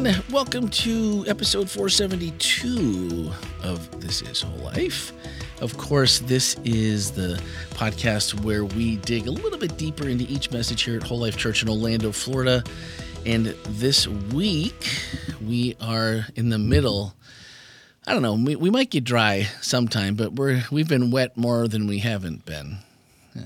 everyone. Welcome to episode 472 of This Is Whole Life. Of course, this is the podcast where we dig a little bit deeper into each message here at Whole Life Church in Orlando, Florida. And this week, we are in the middle. I don't know, we might get dry sometime, but we've been wet more than we haven't been. Yeah.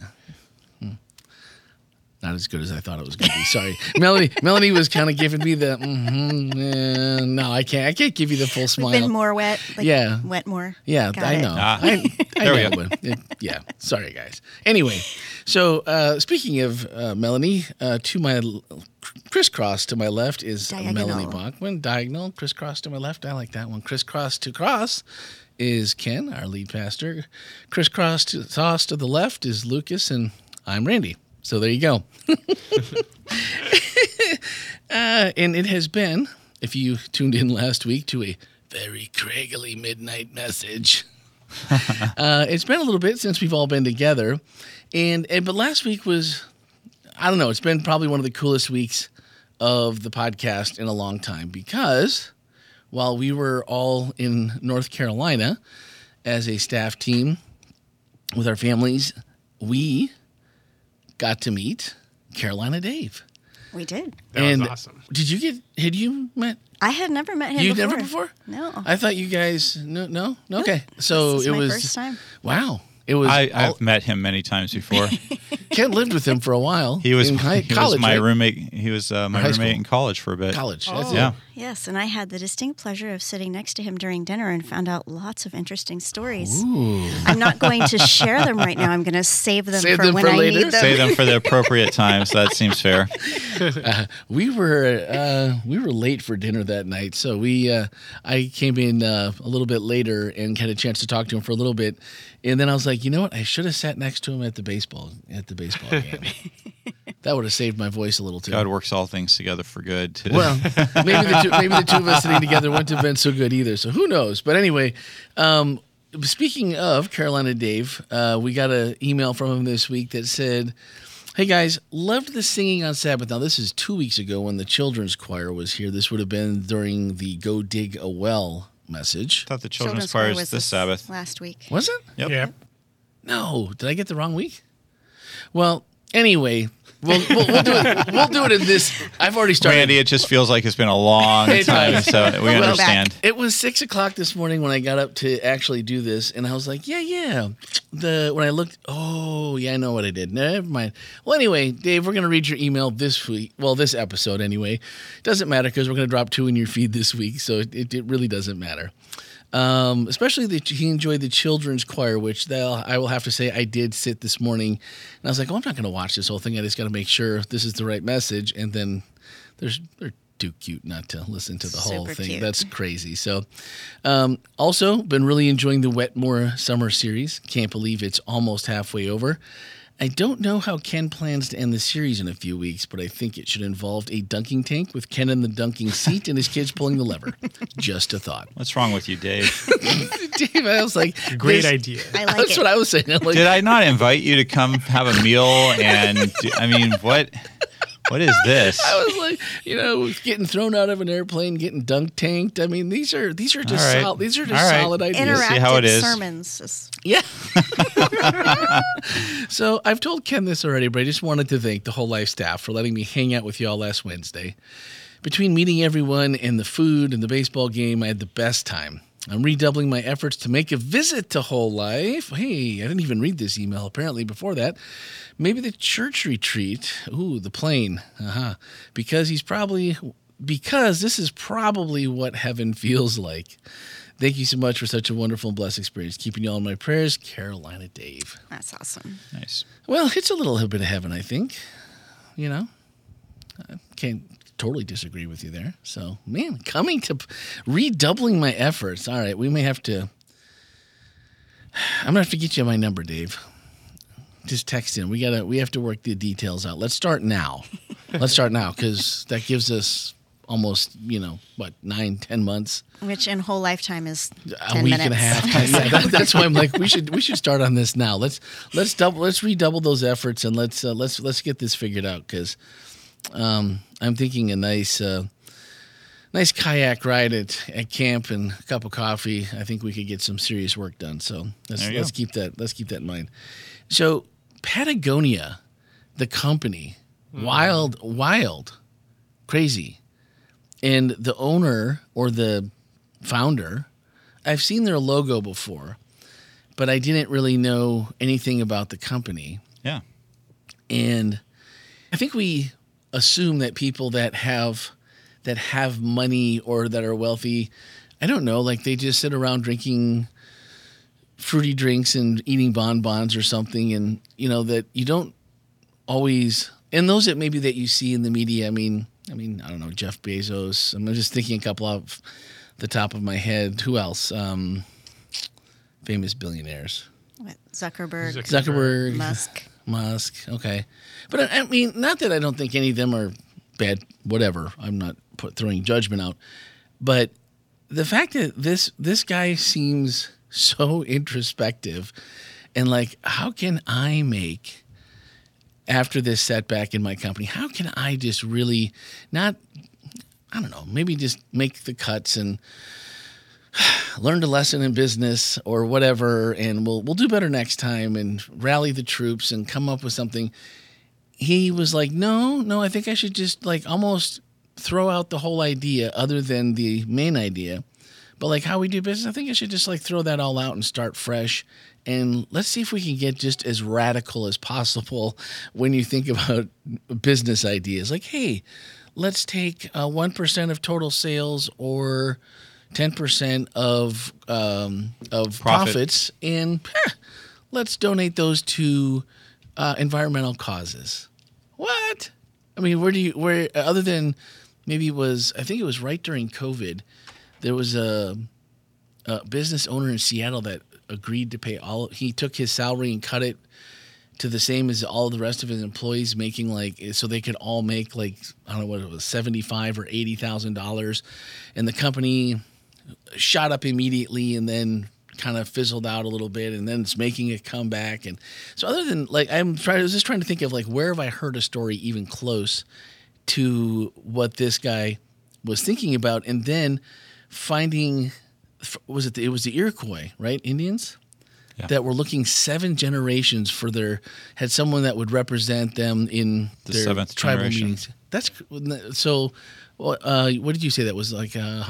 Not as good as I thought it was going to be. Sorry. Melanie was kind of giving me the, no, I can't give you the full smile. We've been more wet. Wet more. Yeah, Got I it. know. I There know. Yeah, sorry, guys. Anyway, so speaking of Melanie, to my crisscross to my left is Diagonal. Melanie Bachman. Diagonal, crisscross to my left. I like that one. Crisscross to cross is Ken, our lead pastor. Crisscross to toss to the left is Lucas, and I'm Randy. So there you go. And it has been, if you tuned in last week to a very craggly midnight message, it's been a little bit since we've all been together. But last week was, I don't know, it's been probably one of the coolest weeks of the podcast in a long time, because while we were all in North Carolina as a staff team with our families, we got to meet Carolina Dave. We did. That was awesome. Had you met? I had never met him You've before. never before? No. I thought you guys, no? Okay. So This is it my was, first time. wow. It was, I've met him many times before. Ken lived with him for a while. He was college, my right? roommate. He was my high roommate school. in college for a bit. College. Oh. That's Yeah. Yes, and I had the distinct pleasure of sitting next to him during dinner and found out lots of interesting stories. Ooh. I'm not going to share them right now. I'm going to save them Save for them when for I later? need them. Say them for the appropriate times. That seems fair. We were late for dinner that night, so I came in a little bit later and had a chance to talk to him for a little bit, and then I was like, you know what? I should have sat next to him at the baseball game. That would have saved my voice a little too. God works all things together for good. Too. Well, maybe the two of us sitting together wouldn't have been so good either. So who knows? But anyway, speaking of Carolina Dave, we got an email from him this week that said, "Hey guys, loved the singing on Sabbath." Now this is 2 weeks ago when the children's choir was here. This would have been during the Go Dig a Well message. I thought the children's choir was this Sabbath. last week. Was it? Yep. Yeah. No. Did I get the wrong week? Well, anyway, we'll do it. We'll do it in this. I've already started. Randy, it just feels like it's been a long It time, does. so we Well, understand. It was 6 o'clock this morning when I got up to actually do this, and I was like, yeah. When I looked, I know what I did. Never mind. Well, anyway, Dave, we're going to read your email this week. Well, this episode anyway. Doesn't matter because we're going to drop 2 in your feed this week, so it really doesn't matter. Especially that he enjoyed the children's choir, which I will have to say I did sit this morning, and I was like, I'm not going to watch this whole thing. I just got to make sure this is the right message, and then they're too cute not to listen to the whole Super thing. cute. That's crazy. So, also been really enjoying the Wetmore Summer Series. Can't believe it's almost halfway over. I don't know how Ken plans to end the series in a few weeks, but I think it should involve a dunking tank with Ken in the dunking seat and his kids pulling the lever. Just a thought. What's wrong with you, Dave? Dave, I was like, Great idea. I like That's it. what I was saying. I'm like, Did I not invite you to come have a meal? What is this? I was like, getting thrown out of an airplane, getting dunk tanked. I mean, these are just All right. solid ideas. Interrupt. Interactive See how it is. sermons. Yeah. So I've told Ken this already, but I just wanted to thank the Whole Life staff for letting me hang out with y'all last Wednesday. Between meeting everyone and the food and the baseball game, I had the best time. I'm redoubling my efforts to make a visit to Whole Life. Hey, I didn't even read this email apparently before that. Maybe the church retreat. Ooh, the plane. Because this is probably what heaven feels like. Thank you so much for such a wonderful and blessed experience. Keeping you all in my prayers, Carolina Dave. That's awesome. Nice. Well, it's a little bit of heaven, I think. I can't totally disagree with you there. So, man, redoubling my efforts. All right, we may have to. I'm gonna have to get you my number, Dave. Just text in. We have to work the details out. Let's start now. Because that gives us almost 9-10 months. Which in whole lifetime is 10 a week minutes. and a half. Yeah, that's why I'm like, we should start on this now. Let's redouble those efforts and let's get this figured out, because I'm thinking a nice nice kayak ride at camp and a cup of coffee, I think we could get some serious work done. So let's keep that in mind. So Patagonia, the company, wild, crazy. And the owner or the founder, I've seen their logo before, but I didn't really know anything about the company. Yeah. And I think we assume that people that have money or that are wealthy, I don't know, like they just sit around drinking fruity drinks and eating bonbons or something, and that you don't always, and those that maybe that you see in the media, I mean, I don't know, Jeff Bezos. I'm just thinking a couple off the top of my head. Who else? Famous billionaires. Zuckerberg. Musk. Okay. But I mean, not that I don't think any of them are bad, whatever. I'm not throwing judgment out. But the fact that this guy seems so introspective and like, how can I make, after this setback in my company, how can I just really not, I don't know, maybe just make the cuts and learned a lesson in business or whatever, and we'll do better next time and rally the troops and come up with something. He was like, no, I think I should just like almost throw out the whole idea other than the main idea. But like how we do business, I think I should just like throw that all out and start fresh. And let's see if we can get just as radical as possible when you think about business ideas. Like, hey, let's take 1% of total sales or 10% of profits, and let's donate those to environmental causes. What? I mean, where other than maybe I think it was right during COVID, there was a business owner in Seattle that agreed to pay he took his salary and cut it to the same as all the rest of his employees, making so they could all make I don't know what it was, $75,000 or $80,000, and the company shot up immediately and then kind of fizzled out a little bit, and then it's making a comeback. And so other than I was just trying to think of where have I heard a story even close to what this guy was thinking about, and then finding, it was the Iroquois, right? Indians? Yeah. That were looking 7 generations had someone that would represent them in their 7th tribal generation. Meetings. That's so. What did you say that was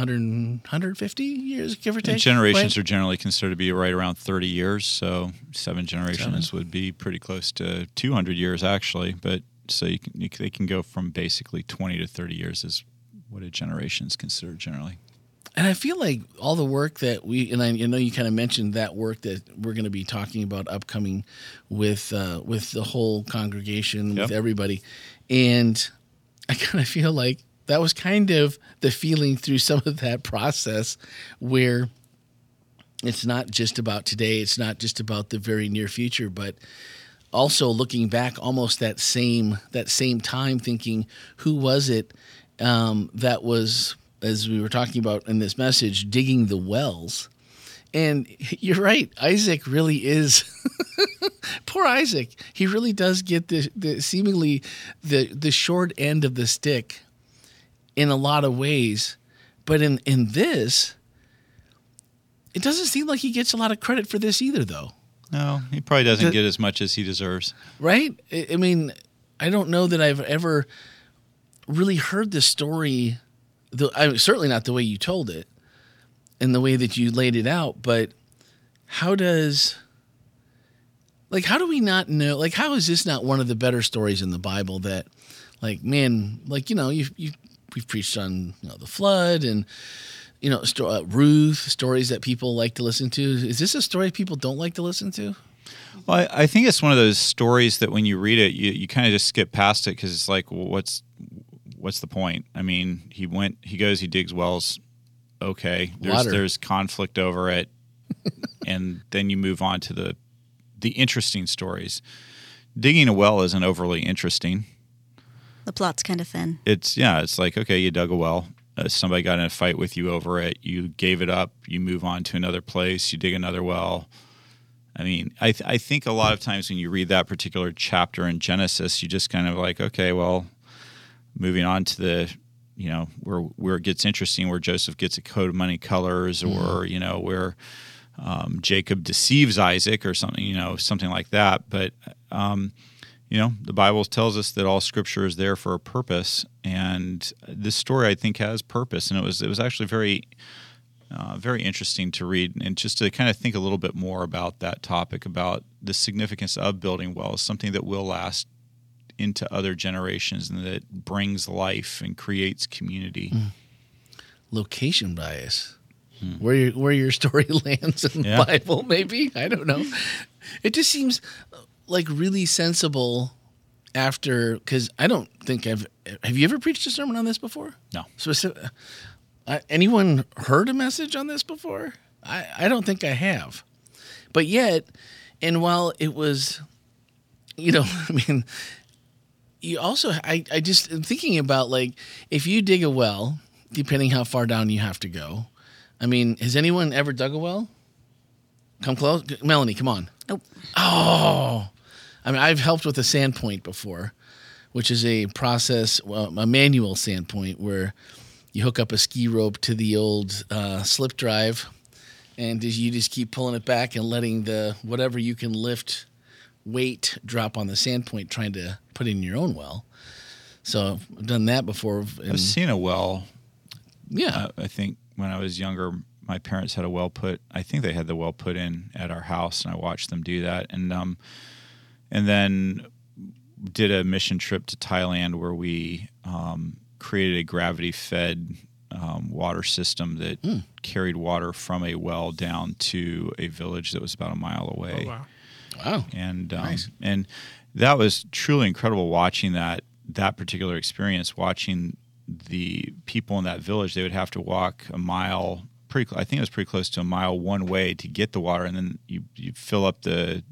150 years, give or take? And generations are generally considered to be right around 30 years, so 7 generations would be pretty close to 200 years actually. But so they can go from basically 20 to 30 years is what a generation is considered generally. And I feel like all the work that I know you kind of mentioned that work that we're going to be talking about upcoming with the whole congregation, with everybody, and I kind of feel like that was kind of the feeling through some of that process, where it's not just about today, it's not just about the very near future, but also looking back almost that same time, thinking, who was it that was, as we were talking about in this message, digging the wells. And you're right, Isaac really is poor Isaac. He really does get the seemingly the short end of the stick in a lot of ways. But in this, it doesn't seem like he gets a lot of credit for this either, though. No, he probably doesn't get as much as he deserves. Right? I mean, I don't know that I've ever really heard the story, certainly not the way you told it and the way that you laid it out, but how do we not know, how is this not one of the better stories in the Bible that, we've preached on the flood and Ruth, stories that people like to listen to. Is this a story people don't like to listen to? Well, I think it's one of those stories that when you read it, you kind of just skip past it because it's like, well, what's the point? I mean, he digs wells. Okay, there's conflict over it, and then you move on to the interesting stories. Digging a well isn't overly interesting. The plot's kind of thin. It's like, okay, you dug a well. Somebody got in a fight with you over it. You gave it up. You move on to another place. You dig another well. I mean, I think a lot of times when you read that particular chapter in Genesis, you just kind of like, okay, well, moving on to where it gets interesting, where Joseph gets a coat of many colors, or where Jacob deceives Isaac or something, something like that. But the Bible tells us that all Scripture is there for a purpose, and this story, I think, has purpose. And it was actually very, very interesting to read, and just to kind of think a little bit more about that topic, about the significance of building wells, something that will last into other generations and that brings life and creates community. Location bias. Where your story lands in the Bible, maybe. I don't know. It just seems like really sensible because I don't think have you ever preached a sermon on this before? No. Anyone heard a message on this before? I don't think I have. But yet, and while it was, you also, I just am thinking about, like, if you dig a well, depending how far down you have to go. Has anyone ever dug a well? Come close. Melanie, come on. Nope. Oh. I've helped with a sand point before, which is a process, a manual sand point, where you hook up a ski rope to the old slip drive, and you just keep pulling it back and letting the whatever you can lift weight drop on the sand point, trying to put in your own well. So I've done that before. I've seen a well. Yeah. I think when I was younger, my parents had a well put. I think they had the well put in at our house, and I watched them do that. And then did a mission trip to Thailand where we created a gravity-fed water system that carried water from a well down to a village that was about a mile away. Oh, wow. Wow. And nice. And that was truly incredible watching that particular experience, watching the people in that village. They would have to walk a mile, I think it was pretty close to a mile one way to get the water, and then you fill up the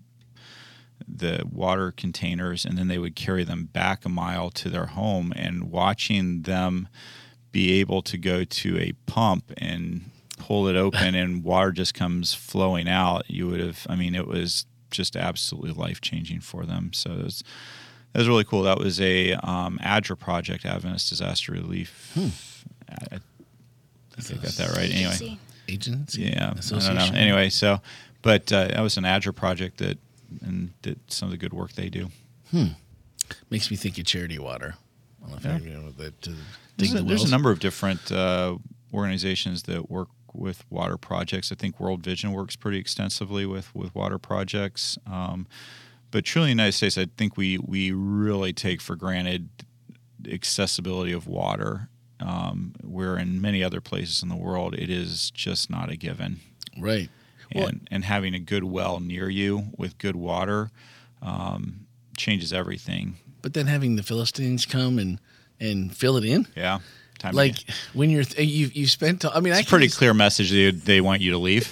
water containers, and then they would carry them back a mile to their home. And watching them be able to go to a pump and pull it open and water just comes flowing out, it was just absolutely life-changing for them. So that was really cool. That was a ADRA project, Adventist Disaster Relief. I think I got that right. Anyway, Agency? Yeah, I don't know. Anyway, but that was an ADRA project and did some of the good work they do. Makes me think of Charity Water. I don't know if you know that. There's a number of different organizations that work with water projects. I think World Vision works pretty extensively with water projects. But truly in the United States, I think we really take for granted accessibility of water, where in many other places in the world, it is just not a given. Right. And having a good well near you with good water changes everything. But then having the Philistines come and fill it in? Yeah. When you spent, it's a pretty clear message they want you to leave.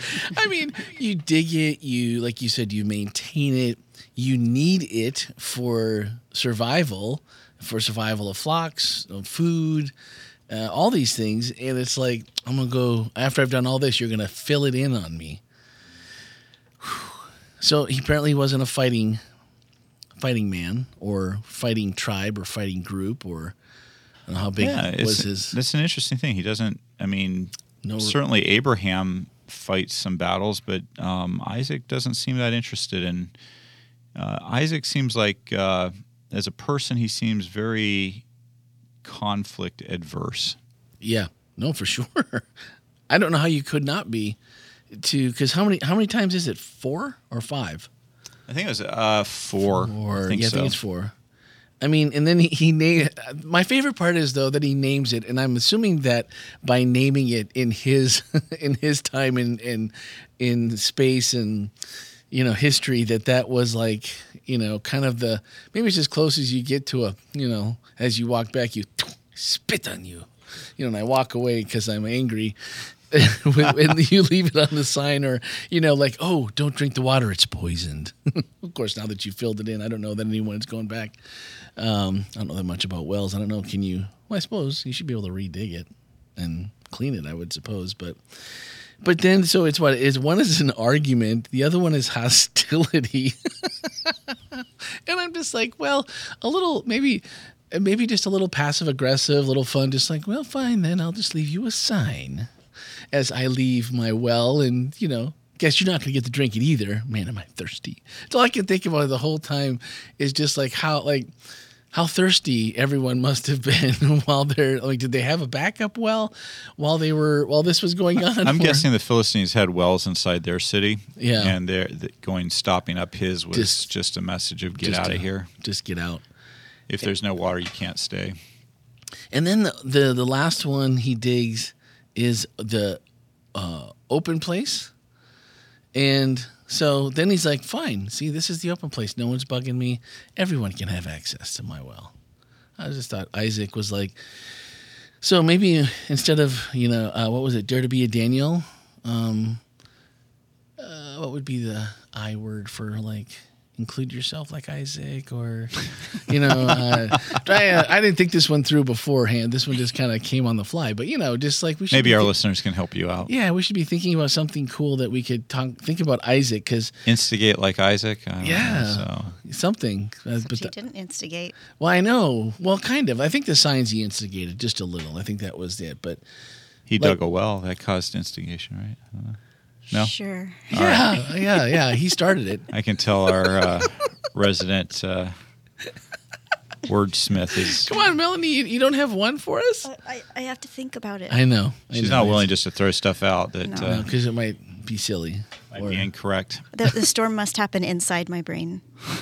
You dig it, like you said, you maintain it, you need it for survival of flocks, of food, all these things. And it's like, I'm going to go, after I've done all this, you're going to fill it in on me. So he apparently wasn't a fighting man or fighting tribe or fighting group, or I don't know how big was his. That's an interesting thing. He doesn't, certainly Abraham fights some battles, but Isaac doesn't seem that interested in. Isaac seems like, as a person, he seems very conflict adverse. Yeah, no, for sure. I don't know how you could not be, because how many times is it? 4 or 5? I think it was 4. I think it's 4. And then he named. My favorite part is, though, that he names it, and I'm assuming that by naming it in his time in space and history, that was like kind of maybe it's as close as you get to as you walk back, you spit on you, and I walk away because I'm angry. When you leave it on the sign, or like, oh, don't drink the water, it's poisoned. Of course, now that you filled it in, I don't know that anyone's going back. I don't know that much about wells. I don't know. Can you? Well, I suppose you should be able to redig it and clean it, I would suppose. But then, so it's what is one is an argument, the other one is hostility. And I'm just like, well, a little maybe And maybe just a little passive aggressive, little fun, just like, well, fine, then I'll just leave you a sign as I leave my well, and guess you're not going to get to drink it either. Man, am I thirsty. That's all I can think about the whole time is just like how thirsty everyone must have been while they're did they have a backup well while this was going on? I'm guessing the Philistines had wells inside their city. Yeah. And stopping up his was just a message of get out of here. Just get out. If there's no water, you can't stay. And then the last one he digs is the open place. And so then he's like, fine, see, this is the open place. No one's bugging me. Everyone can have access to my well. I just thought Isaac was like, so maybe instead of, what was it, dare to be a Daniel? What would be the I word for include yourself like Isaac, or, I didn't think this one through beforehand. This one just kind of came on the fly, but just like we should maybe our listeners can help you out. Yeah, we should be thinking about something cool that we could think about Isaac, because instigate like Isaac. Something. But he didn't instigate. Well, I know. Well, kind of. I think the signs he instigated just a little. I think that was it. But he dug a well that caused instigation, right? I don't know. No? Sure. Yeah, yeah. He started it. I can tell our resident wordsmith is... Come on, Melanie. You don't have one for us? I have to think about it. I know. She's not willing just to throw stuff out that... No, because it might be silly. Might be incorrect. The storm must happen inside my brain.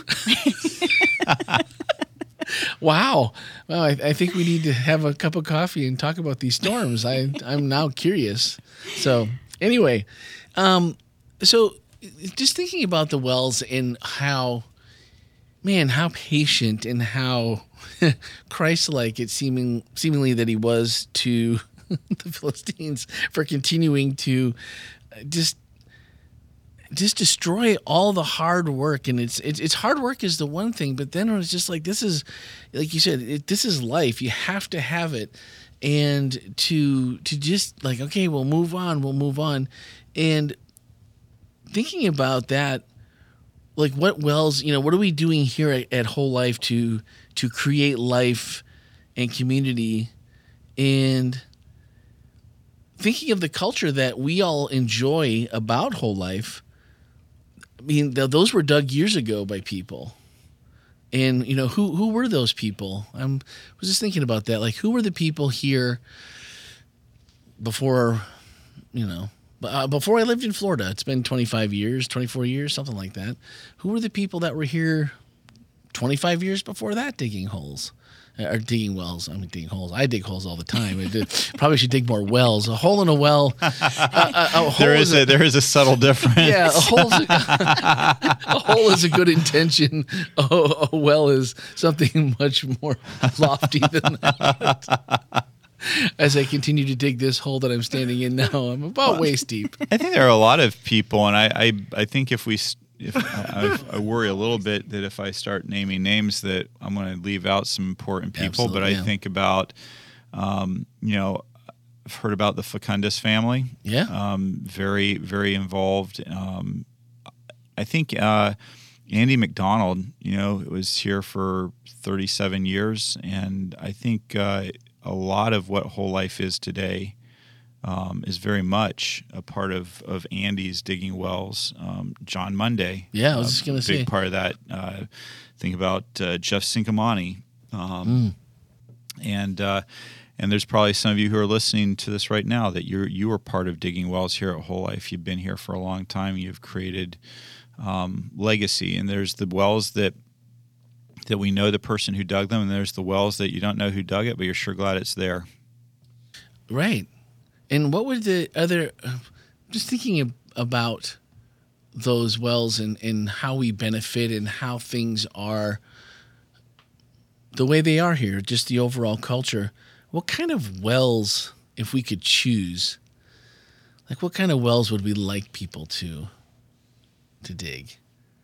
Wow. Well, I think we need to have a cup of coffee and talk about these storms. I'm now curious. So, anyway... So just thinking about the wells and how patient and how Christ-like it seemingly that he was to the Philistines for continuing to just destroy all the hard work. And it's hard work is the one thing, but then it was just like, this is, like you said, this is life. You have to have it. And to just like, okay, we'll move on. And thinking about that, like what wells, what are we doing here at Whole Life to create life and community, and thinking of the culture that we all enjoy about Whole Life. I mean, those were dug years ago by people. And, who were those people? I was just thinking about that. Like, who were the people here before, before I lived in Florida? It's been 24 years, something like that. Who were the people that were here 25 years before that digging holes? Or digging wells. I mean, digging holes. I dig holes all the time. Probably should dig more wells. A hole in a well. There is a subtle difference. Yeah, a hole is a good intention. A well is something much more lofty than that. As I continue to dig this hole that I'm standing in now, I'm about waist deep. I think there are a lot of people, and I think if I worry a little bit that if I start naming names that I'm going to leave out some important people. Absolutely, but I think about, I've heard about the Facundus family. Yeah. Very, very involved. I think Andy McDonald, was here for 37 years. And I think a lot of what Whole Life is today is very much a part of Andy's digging wells. John Monday. Yeah, I was just going to say. Big part of that. Think about Jeff Sincamani. And there's probably some of you who are listening to this right now that you are part of digging wells here at Whole Life. You've been here for a long time. You've created legacy. And there's the wells that we know the person who dug them, and there's the wells that you don't know who dug it, but you're sure glad it's there. Right. And what would the other, just thinking about those wells and how we benefit and how things are the way they are here, just the overall culture, what kind of wells, if we could choose, like what kind of wells would we like people to dig?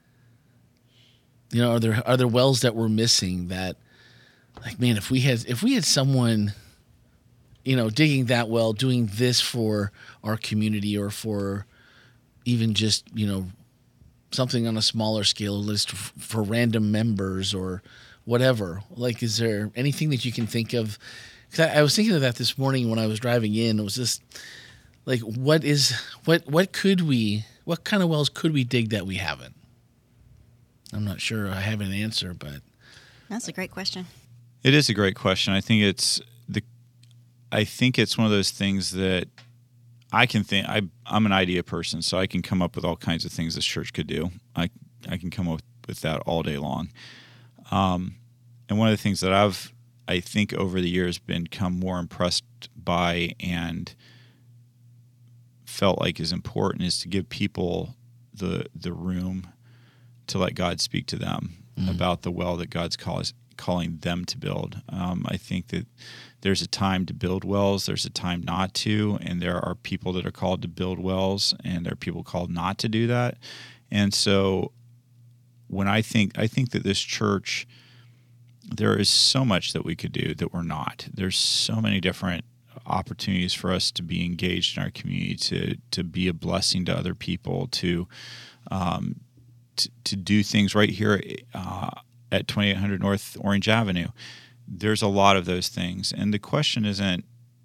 Are there wells that we're missing that, like, man, if we had someone, digging that well, doing this for our community or for even just, something on a smaller scale list for random members or whatever. Like, is there anything that you can think of? Because I was thinking of that this morning when I was driving in. It was just like, what kind of wells could we dig that we haven't? I'm not sure I have an answer, but that's a great question. It is a great question. I think it's one of those things that I can think. I'm an idea person, so I can come up with all kinds of things this church could do. I can come up with that all day long. And one of the things that I think over the years become more impressed by and felt like is important is to give people the room to let God speak to them about the well that God's calling them to build. I think that there's a time to build wells, there's a time not to, and there are people that are called to build wells, and there are people called not to do that. And so when I think that this church, there is so much that we could do that we're not. There's so many different opportunities for us to be engaged in our community, to be a blessing to other people, to do things right here at 2800 North Orange Avenue. There's a lot of those things. And the question isn't,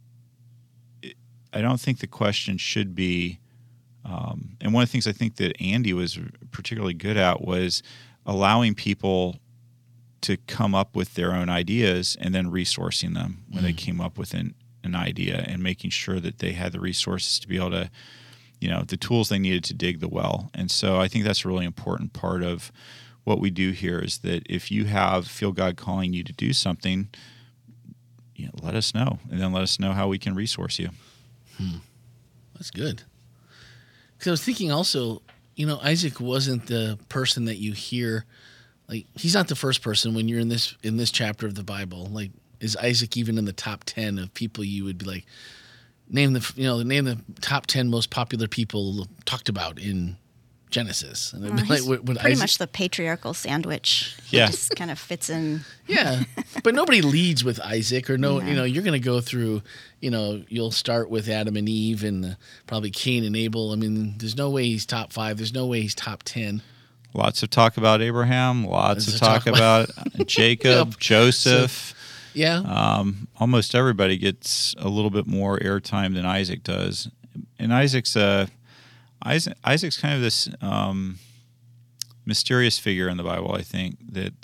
I don't think the question should be, and one of the things I think that Andy was particularly good at was allowing people to come up with their own ideas and then resourcing them when they came up with an idea, and making sure that they had the resources to be able to, the tools they needed to dig the well. And so I think that's a really important part of what we do here, is that if you feel God calling you to do something, let us know, and then let us know how we can resource you. That's good. Because I was thinking also, Isaac wasn't the person that you hear, like, he's not the first person when you're in this chapter of the Bible. Like, is Isaac even in the top 10 of people you would be like, name the top 10 most popular people talked about in Genesis? And he's pretty much the patriarchal sandwich. Yeah. He just kind of fits in. Yeah, but nobody leads with Isaac, or you're going to go through, you'll start with Adam and Eve and probably Cain and Abel. I mean, there's no way he's top 5. There's no way he's top 10. Lots of talk about Abraham. Lots of talk about Jacob, yep. Joseph. Almost everybody gets a little bit more airtime than Isaac does, and Isaac's kind of this mysterious figure in the Bible. I think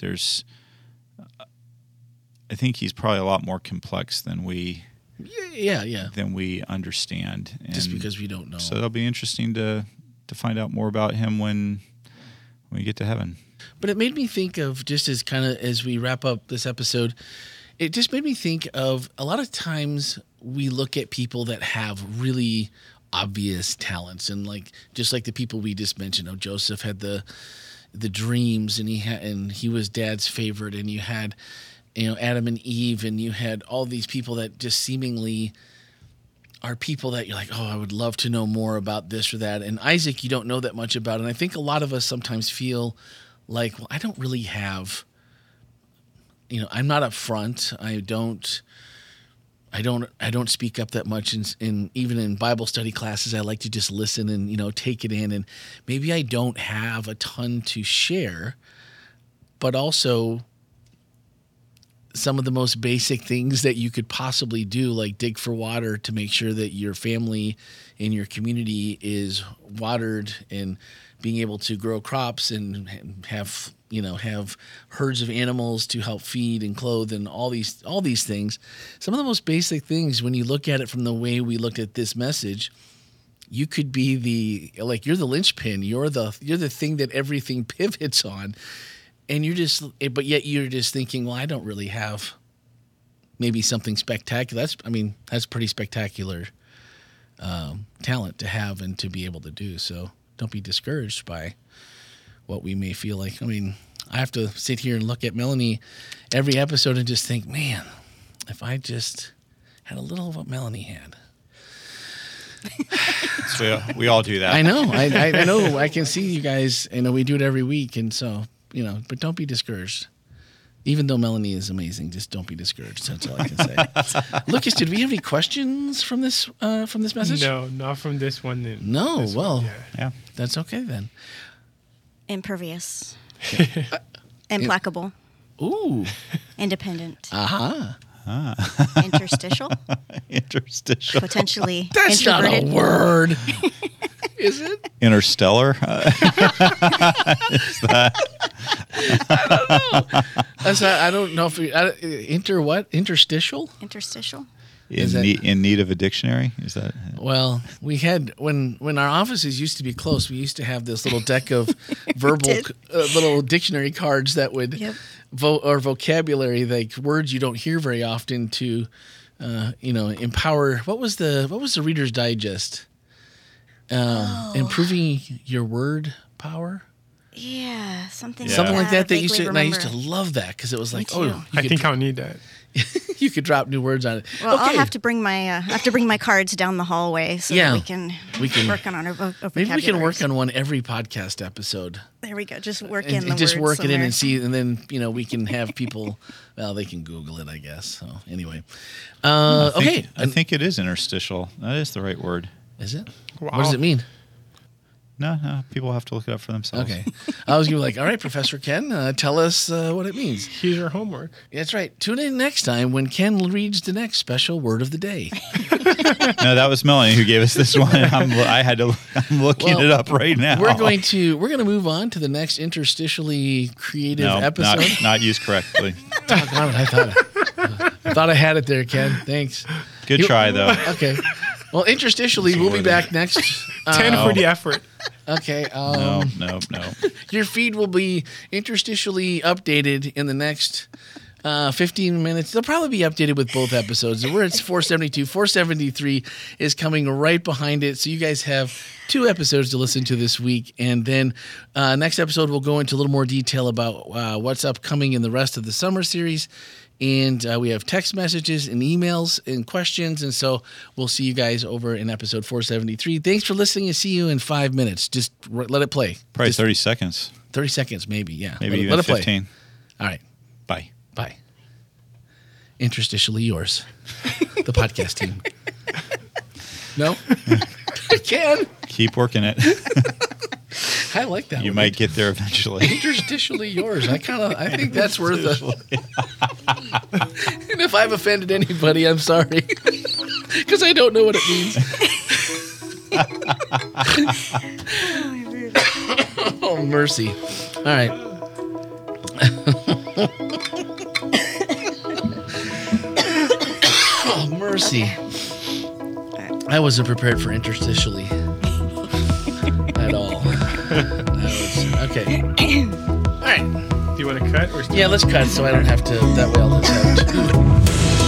he's probably a lot more complex than we than we understand, and just because we don't know. So it'll be interesting to find out more about him when we get to heaven. But it made me think of, just as we wrap up this episode, it just made me think of a lot of times we look at people that have really obvious talents, and just like the people we just mentioned. Joseph had the dreams, and he was Dad's favorite, and you had Adam and Eve, and you had all these people that just seemingly are people that you're like, oh, I would love to know more about this or that. And Isaac, you don't know that much about. And I think a lot of us sometimes feel like, well, I don't really have, I'm not up front. I don't speak up that much in even in Bible study classes. I like to just listen and, take it in. And maybe I don't have a ton to share, but also some of the most basic things that you could possibly do, like dig for water to make sure that your family and your community is watered, and being able to grow crops and have herds of animals to help feed and clothe, and all these things. Some of the most basic things, when you look at it from the way we looked at this message, you could be you're the linchpin, you're the thing that everything pivots on. And but yet you're just thinking, well, I don't really have maybe something spectacular. That's pretty spectacular talent to have and to be able to do. So don't be discouraged by what we may feel like. I have to sit here and look at Melanie every episode and just think, man, if I just had a little of what Melanie had. So we all do that. I know. I know. I can see you guys. We do it every week, and so. But don't be discouraged. Even though Melanie is amazing, just don't be discouraged. That's all I can say. Lucas, did we have any questions from this message? No, not from this one. No, well, yeah, that's okay then. Impervious. Implacable. Ooh. Independent. Uh-huh. Interstitial. Interstitial. Potentially That's not a introverted. word. Is it? Interstellar. Is that? I don't know if interstitial? Interstitial. In need of a dictionary? Is that? Well, we had when our offices used to be close. We used to have this little deck of verbal little dictionary cards that would or vocabulary, like words you don't hear very often to, empower. What was the Reader's Digest? Improving your word power. Yeah, something like that. They used to, vaguely and I used to remember. love that because it was like, too. I think I'll need that. you could drop new words on it. Well, okay. I'll have to bring my cards down the hallway so that we can work on our vocabulary. Maybe we can work on one every podcast episode. There we go. Just work And in the just words work it in somewhere. and see, and then we can have people. Well, they can Google it, I guess. So anyway, okay. I think it is interstitial. That is the right word. Is it? Wow. What does it mean? No, people have to look it up for themselves. Okay. I was going to be like, all right, Professor Ken, tell us what it means. Here's your homework. That's right. Tune in next time when Ken reads the next special word of the day. No, that was Melanie who gave us this one. I'm looking it up right now. We're going to move on to the next interstitially creative episode. Not used correctly. Doggone it, I thought I had it there, Ken. Thanks. Good try though. Okay. Well, interstitially, we'll be back next. 10 for the effort. Okay. No. Your feed will be interstitially updated in the next 15 minutes. They'll probably be updated with both episodes. We're at 472. 473 is coming right behind it. So you guys have 2 episodes to listen to this week. And then next episode, we'll go into a little more detail about what's upcoming in the rest of the summer series. And we have text messages and emails and questions. And so we'll see you guys over in episode 473. Thanks for listening, and see you in 5 minutes. Just let it play. Probably 30 seconds. 30 seconds, maybe. Yeah. Maybe even let it 15. Play. All right. Bye. Bye. Interstitially yours. The podcast team. No? I can. Keep working it. I like that. You might get there eventually. Interstitially yours. I think that's worth it. And if I've offended anybody, I'm sorry. Because I don't know what it means. Oh, mercy. All right. Oh, mercy. I wasn't prepared for interstitially at all. Okay. All right. Do you want to cut? Or Yeah, let's cut so I don't have to. That way I'll just have to.